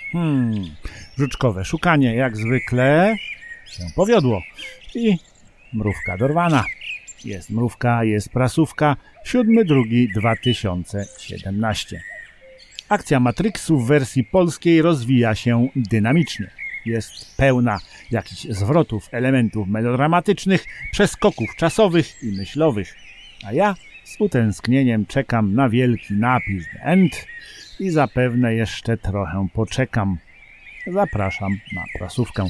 Żuczkowe szukanie jak zwykle się powiodło i mrówka dorwana. Jest mrówka, jest prasówka. 7.2.2017. Akcja Matrixu w wersji polskiej rozwija się dynamicznie. Jest pełna jakichś zwrotów, elementów melodramatycznych, przeskoków czasowych i myślowych. A ja z utęsknieniem czekam na wielki napis The End i zapewne jeszcze trochę poczekam. Zapraszam na prasówkę.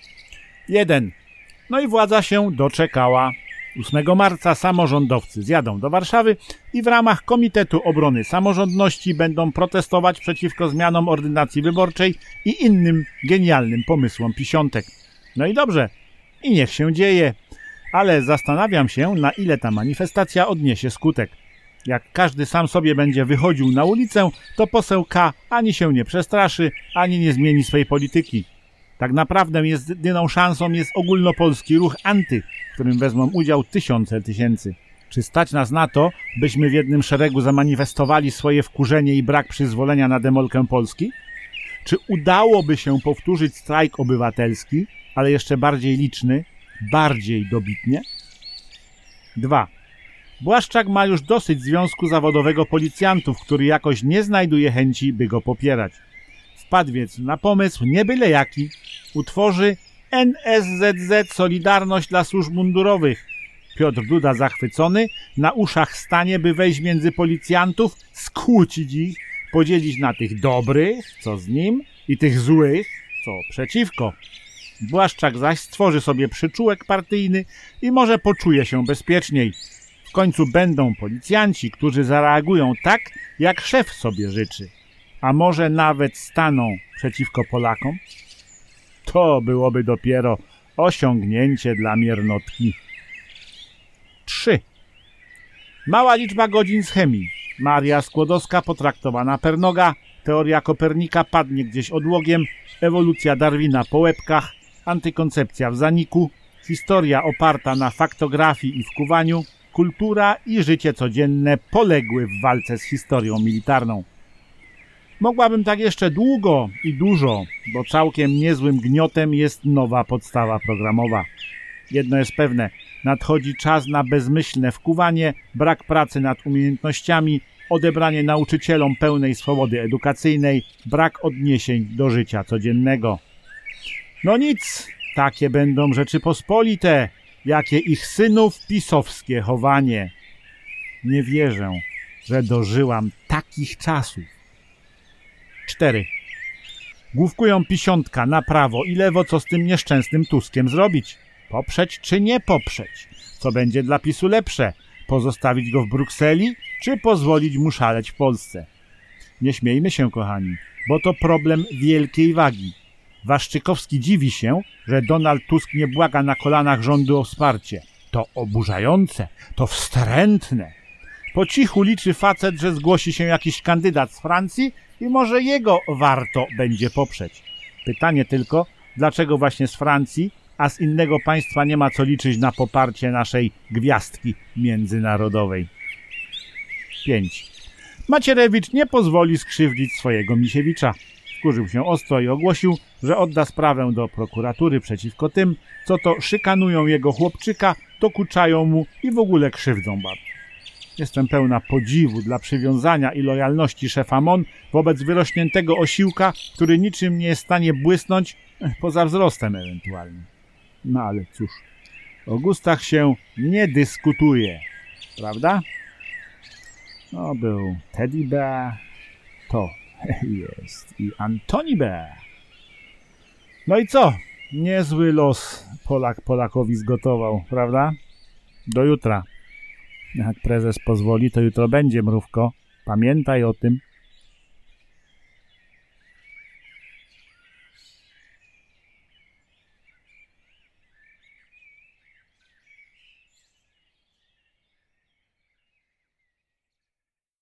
1. No i władza się doczekała. 8 marca samorządowcy zjadą do Warszawy i w ramach Komitetu Obrony Samorządności będą protestować przeciwko zmianom ordynacji wyborczej i innym genialnym pomysłom pisiątek. No i dobrze, i niech się dzieje, ale zastanawiam się, na ile ta manifestacja odniesie skutek. Jak każdy sam sobie będzie wychodził na ulicę, to poseł K. ani się nie przestraszy, ani nie zmieni swej polityki. Tak naprawdę jedyną szansą jest ogólnopolski ruch anty, w którym wezmą udział tysięcy. Czy stać nas na to, byśmy w jednym szeregu zamanifestowali swoje wkurzenie i brak przyzwolenia na demolkę Polski? Czy udałoby się powtórzyć strajk obywatelski, ale jeszcze bardziej liczny, bardziej dobitnie? 2. Błaszczak ma już dosyć związku zawodowego policjantów, który jakoś nie znajduje chęci, by go popierać. Wpadł więc na pomysł, nie byle jaki, utworzy NSZZ Solidarność dla Służb Mundurowych. Piotr Duda zachwycony, na uszach stanie, by wejść między policjantów, skłócić ich, podzielić na tych dobrych, co z nim, i tych złych, co przeciwko. Błaszczak zaś stworzy sobie przyczółek partyjny i może poczuje się bezpieczniej. W końcu będą policjanci, którzy zareagują tak, jak szef sobie życzy. A może nawet staną przeciwko Polakom? To byłoby dopiero osiągnięcie dla miernotki. 3. Mała liczba godzin z chemii. Maria Skłodowska potraktowana per noga, teoria Kopernika padnie gdzieś odłogiem, ewolucja Darwina po łebkach, antykoncepcja w zaniku, historia oparta na faktografii i wkuwaniu, kultura i życie codzienne poległy w walce z historią militarną. Mogłabym tak jeszcze długo i dużo, bo całkiem niezłym gniotem jest nowa podstawa programowa. Jedno jest pewne, nadchodzi czas na bezmyślne wkuwanie, brak pracy nad umiejętnościami, odebranie nauczycielom pełnej swobody edukacyjnej, brak odniesień do życia codziennego. No nic, takie będą Rzeczypospolite, jakie ich synów pisowskie chowanie. Nie wierzę, że dożyłam takich czasów. 4. Główkują pisiątka na prawo i lewo, co z tym nieszczęsnym Tuskiem zrobić. Poprzeć czy nie poprzeć? Co będzie dla PiS-u lepsze? Pozostawić go w Brukseli, czy pozwolić mu szaleć w Polsce? Nie śmiejmy się, kochani, bo to problem wielkiej wagi. Waszczykowski dziwi się, że Donald Tusk nie błaga na kolanach rządu o wsparcie. To oburzające, to wstrętne. Po cichu liczy facet, że zgłosi się jakiś kandydat z Francji i może jego warto będzie poprzeć. Pytanie tylko, dlaczego właśnie z Francji, a z innego państwa nie ma co liczyć na poparcie naszej gwiazdki międzynarodowej. 5. Macierewicz nie pozwoli skrzywdzić swojego Misiewicza. Wkurzył się ostro i ogłosił, że odda sprawę do prokuratury przeciwko tym, co to szykanują jego chłopczyka, dokuczają mu i w ogóle krzywdzą bardzo. Jestem pełna podziwu dla przywiązania i lojalności szefa MON wobec wyrośniętego osiłka, który niczym nie jest w stanie błysnąć, poza wzrostem ewentualnie. No ale cóż, o gustach się nie dyskutuje, prawda? No był Teddy Bear, to jest i Antoni Bear. No i co? Niezły los Polak Polakowi zgotował, prawda? Do jutra. Jak prezes pozwoli, to jutro będzie, mrówko. Pamiętaj o tym.